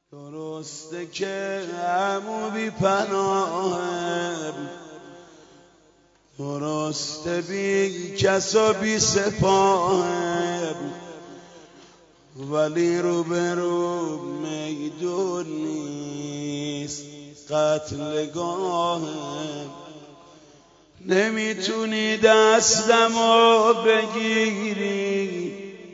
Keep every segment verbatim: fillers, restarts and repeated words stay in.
درسته که عمو بی پناهم، درسته بی کس و بی سپاهم، ولی رو به رو میدون نیست قتلگاهم. نمیتونی دستمو بگیری،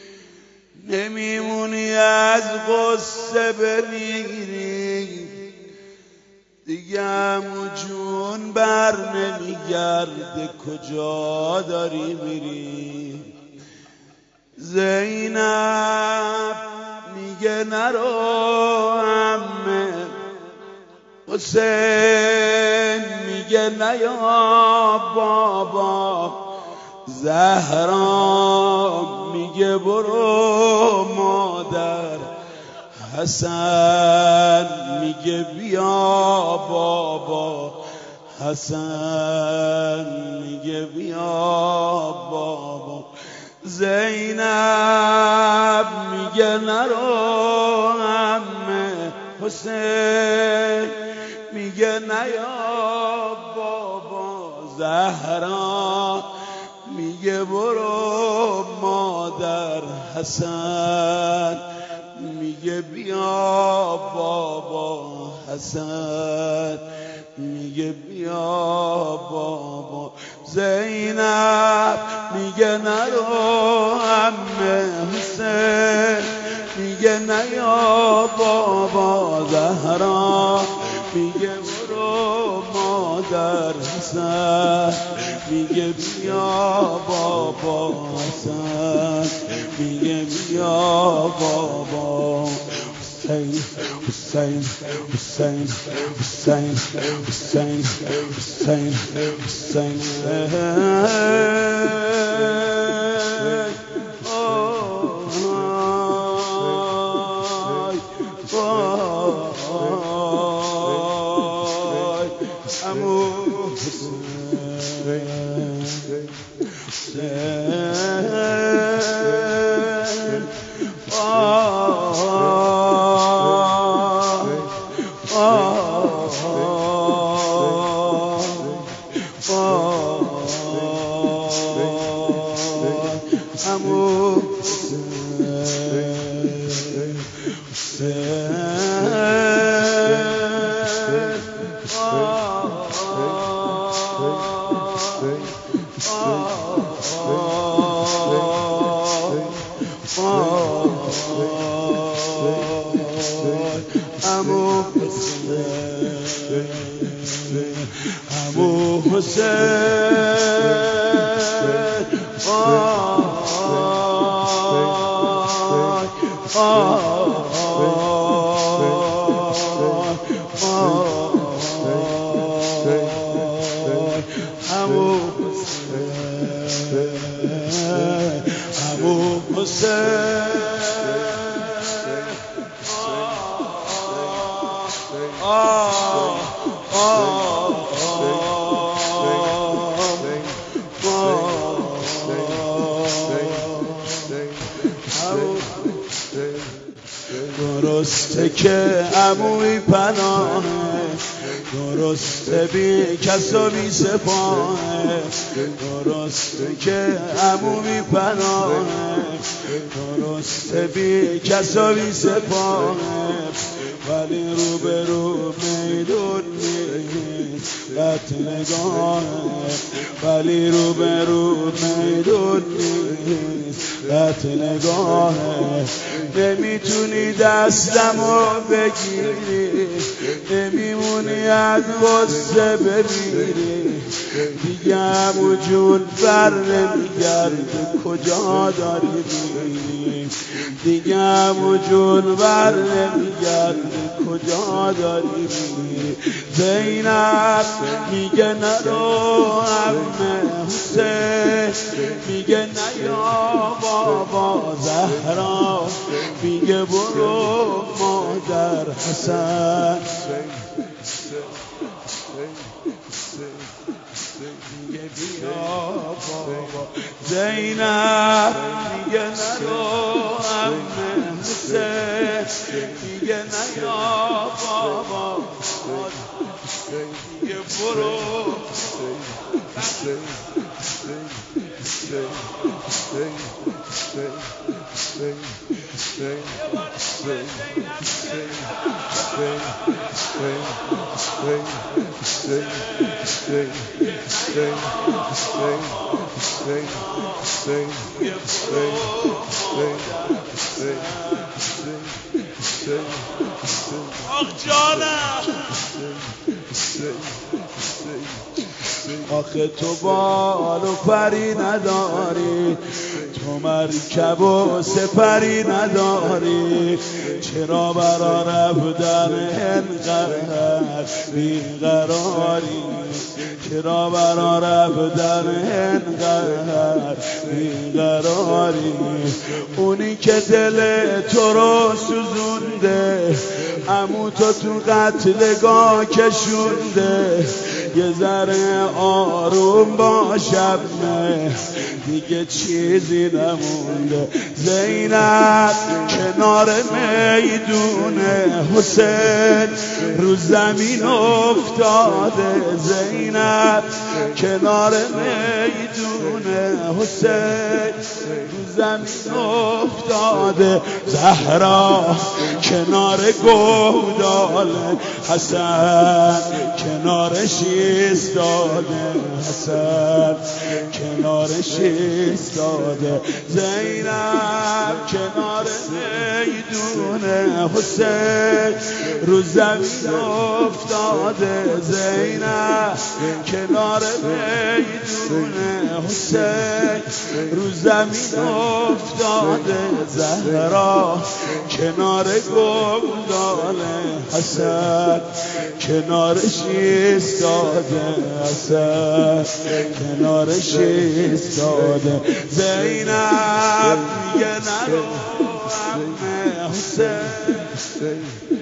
نمیمونی از غصه بمیری، دیگه عمو جون بر نمیگرده کجا داری میری. زینب میگه نرو عمه، حسین میگه نیا بابا، زهرا میگه برو مادر، حسن میگه بیا بابا، حسن میگه بیا بابا. زینب میگه نرو عمه، حسین میگه نیا بابا، زهرا میگه برو مادر، حسن میگه بیا بابا، حسن میگه بیا بابا. زینب میگه نرو عمه، حسین میگه نیا بابا، زهرا میگه برو مادر، حسن میگه بیا بابا، حسن میگه بیا بابا. حسین حسین حسین حسین حسین حسین حسین عمو درسته که عموی پناهه، درسته بی کس و بی سپاهه، درسته که عموی پناهه، درسته بی کس و بی سپاهه، ولی رو به رو میدون نیست قتلگاهه، ولی رو به رو میدون نیست قتلگاهه. نمیتونی دستمو بگیری، نمیمونی از غصه بمیری، دیگه عمو جون بر نمیگرده کجا داری میری، دیگه عمو جون بر نمیگرده کجا داری میری. زینب میگه نرو عمه، حسین میگه نیا بابا، زهرا میگه برو مادر، مادر حسن میگه بیا بابا زینب میگه نرو عمه حسین میگه نیا بابا میگه برو آخ جانم آخه تو بال و پری نداری تو مرکب و سپری نداری چرا برا رفتن انقدر بیقراری چرا برا رفتن انقدر بیقراری اونی که دل تو رو سوزونده عمو تو تو قتلگاه کشونده یه ذره آروم باشم نه دیگه چیزی نمونده زینب کنار میدون حسین رو زمین افتاده زینب کنار میدون حسین رو زمین افتاده زهرا کنار گودال حسن کنارش ایستاده حسن کنارش ایستاده زینب کنار میدون حسین رو زمین افتاده زینب کنار میدون حسین رو زمین افتاده زهرا کنار گودال حسن کنارش ایستاده حسن کنارش ایستاده زینب میگه نرو عمه حسین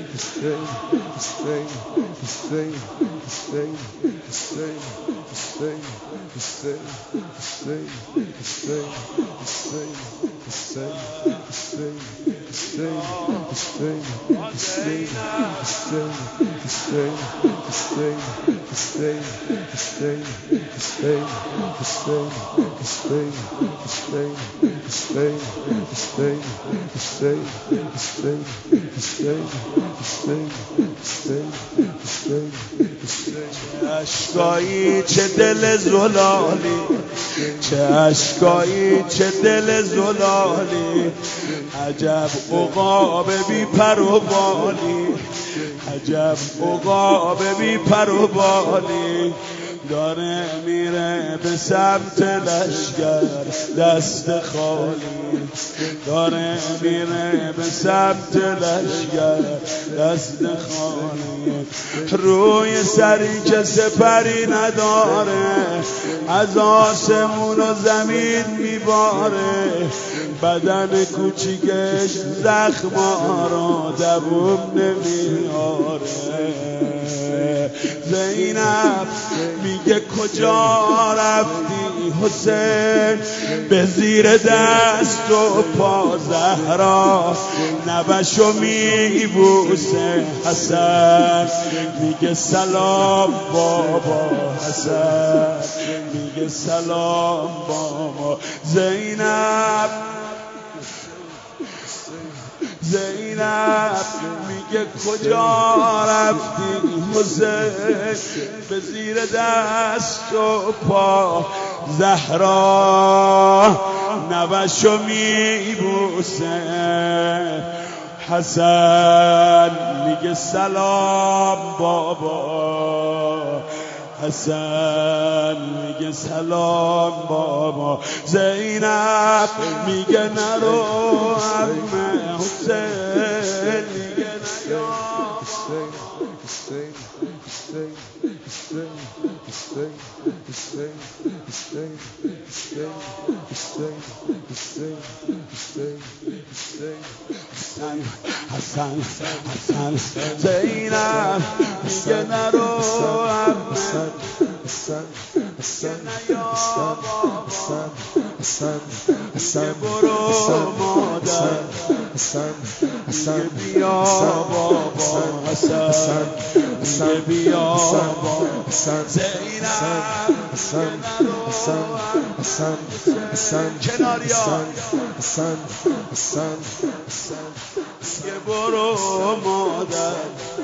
اشکایی چه دل زلالی چه اشکایی چه دل زلالی عجب عقاب بی پر و بالی عجب عقاب بی پر و بالی داره میره به سمت لشگر دست خالی داره میره به سمت لشگر دست خالی روی سری که سپری نداره از آسمون و زمین میباره بدن کوچیکش زخما رو دووم نمیاره زینب میگه کجا رفتی حسین به زیر دست و پا زهرا نبشو میبوسه حسن میگه سلام بابا حسن میگه سلام بابا زینب زینب میگه کجا رفتی حسین به زیر دست و پا زهرا نبشو میبوسه حسن میگه سلام بابا حسن میگه سلام بابا زینب میگه نرو عمه حسین میگه نیا حسن حسن زینب میگه نرو عمه میگه نیا بابا میگه برو مادر میگه بیا بابا حسن میگه بیا بابا زینب میگه نرو کناریا میگه برو مادر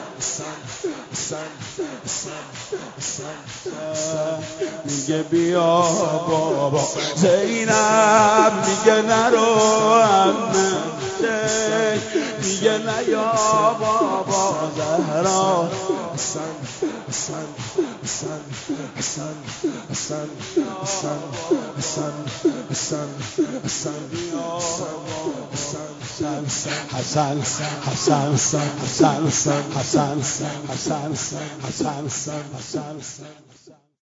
میگه بیا بابا زینب میگه نرو عمه میگه نیا بابا زهرا حسن حسن حسن حسن حسن حسن حسن حسن